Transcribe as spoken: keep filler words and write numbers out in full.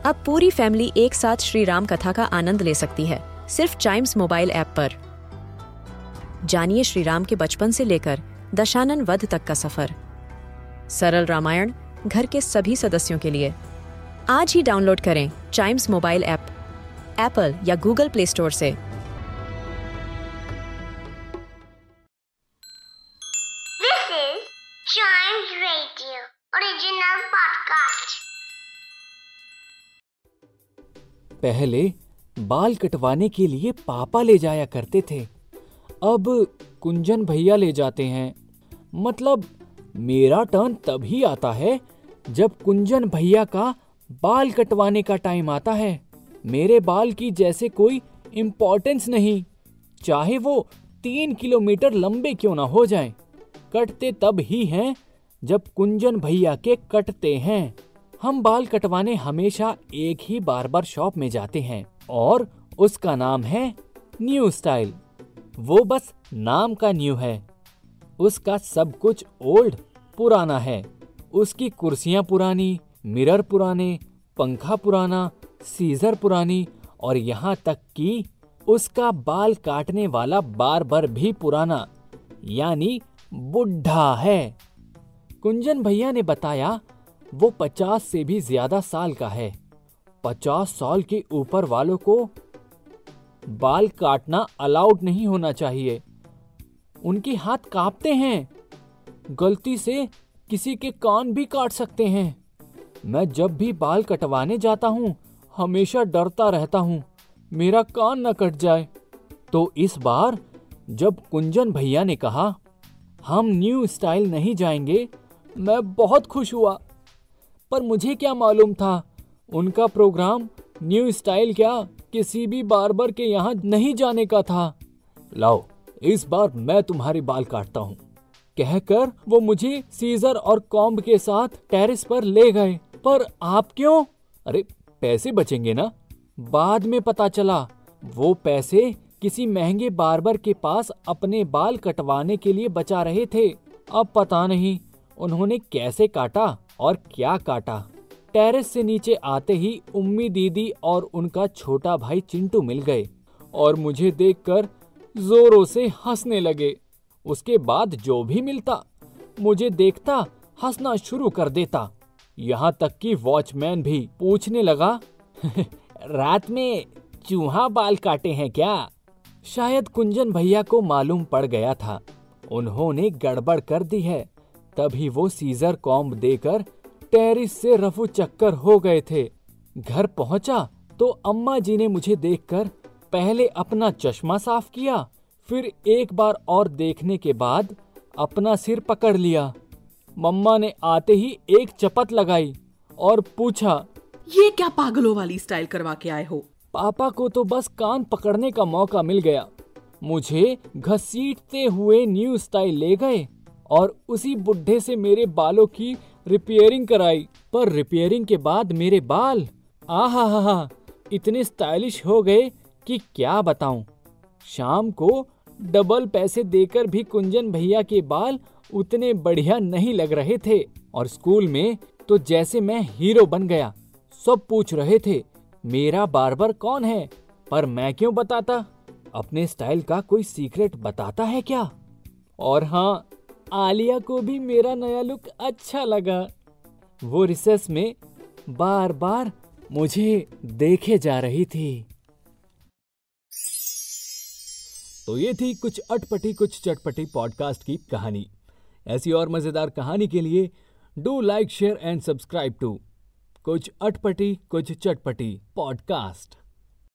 अब पूरी फैमिली एक साथ श्री राम कथा का आनंद ले सकती है सिर्फ चाइम्स मोबाइल ऐप पर। जानिए श्री राम के बचपन से लेकर दशानन वध तक का सफर। सरल रामायण घर के सभी सदस्यों के लिए। आज ही डाउनलोड करें चाइम्स मोबाइल ऐप एप्पल या गूगल प्ले स्टोर से। This is Chimes Radio original podcast. पहले बाल कटवाने के लिए पापा ले जाया करते थे, अब कुंजन भैया ले जाते हैं। मतलब मेरा टर्न तभी आता है जब कुंजन भैया का बाल कटवाने का टाइम आता है। मेरे बाल की जैसे कोई इम्पोर्टेंस नहीं, चाहे वो तीन किलोमीटर लंबे क्यों ना हो जाएं, कटते तब ही हैं जब कुंजन भैया के कटते हैं। हम बाल कटवाने हमेशा एक ही बार्बर शॉप में जाते हैं और उसका नाम है न्यू स्टाइल। वो बस नाम का न्यू है, उसका सब कुछ ओल्ड पुराना है। उसकी कुर्सियां पुरानी, मिरर पुराने, पंखा पुराना, सीजर पुरानी और यहाँ तक कि उसका बाल काटने वाला बार्बर भी पुराना, यानी बुढ़ा है। कुंजन भैया ने बताया वो पचास से भी ज्यादा साल का है। पचास साल के ऊपर वालों को बाल काटना अलाउड नहीं होना चाहिए। उनके हाथ कांपते हैं, गलती से किसी के कान भी काट सकते हैं। मैं जब भी बाल कटवाने जाता हूँ हमेशा डरता रहता हूँ मेरा कान न कट जाए। तो इस बार जब कुंजन भैया ने कहा हम न्यू स्टाइल नहीं जाएंगे, मैं बहुत खुश हुआ। पर मुझे क्या मालूम था उनका प्रोग्राम न्यू स्टाइल क्या किसी भी बार्बर के यहाँ नहीं जाने का था। लाओ इस बार मैं तुम्हारे बाल काटता हूँ, कहकर वो मुझे सीजर और कॉम्ब के साथ टेरेस पर ले गए। पर आप क्यों? अरे पैसे बचेंगे ना। बाद में पता चला वो पैसे किसी महंगे बार्बर के पास अपने बाल कटवाने के लिए बचा रहे थे। अब पता नहीं उन्होंने कैसे काटा और क्या काटा। टेरेस से नीचे आते ही उम्मी दीदी और उनका छोटा भाई चिंटू मिल गए और मुझे देखकर जोरों से हंसने लगे। उसके बाद जो भी मिलता मुझे देखता हंसना शुरू कर देता। यहाँ तक कि वॉचमैन भी पूछने लगा रात में चूहा बाल काटे हैं क्या? शायद कुंजन भैया को मालूम पड़ गया था उन्होंने गड़बड़ कर दी है, तभी वो सीजर कॉम्ब देकर टेरिस से रफू चक्कर हो गए थे। घर पहुंचा तो अम्मा जी ने मुझे देखकर पहले अपना चश्मा साफ किया, फिर एक बार और देखने के बाद अपना सिर पकड़ लिया। मम्मा ने आते ही एक चपत लगाई और पूछा ये क्या पागलों वाली स्टाइल करवा के आए हो? पापा को तो बस कान पकड़ने का मौका मिल गया। मुझे घसीटते हुए न्यू स्टाइल ले गए और उसी बुढ़े से मेरे बालों की रिपेयरिंग कराई। पर रिपेयरिंग के बाद मेरे बाल आहा हा हा इतने स्टाइलिश हो गए कि क्या बताऊं। शाम को डबल पैसे देकर भी कुंजन भैया के बाल उतने बढ़िया नहीं लग रहे थे और स्कूल में तो जैसे मैं हीरो बन गया। सब पूछ रहे थे मेरा बार्बर कौन है, पर मैं क्यों बताता? अपने स्टाइल का कोई सीक्रेट बताता है क्या? और हाँ, आलिया को भी मेरा नया लुक अच्छा लगा। वो रिसेस में बार बार मुझे देखे जा रही थी। तो ये थी कुछ अटपटी कुछ चटपटी पॉडकास्ट की कहानी। ऐसी और मजेदार कहानी के लिए do like share and subscribe to कुछ अटपटी कुछ चटपटी पॉडकास्ट।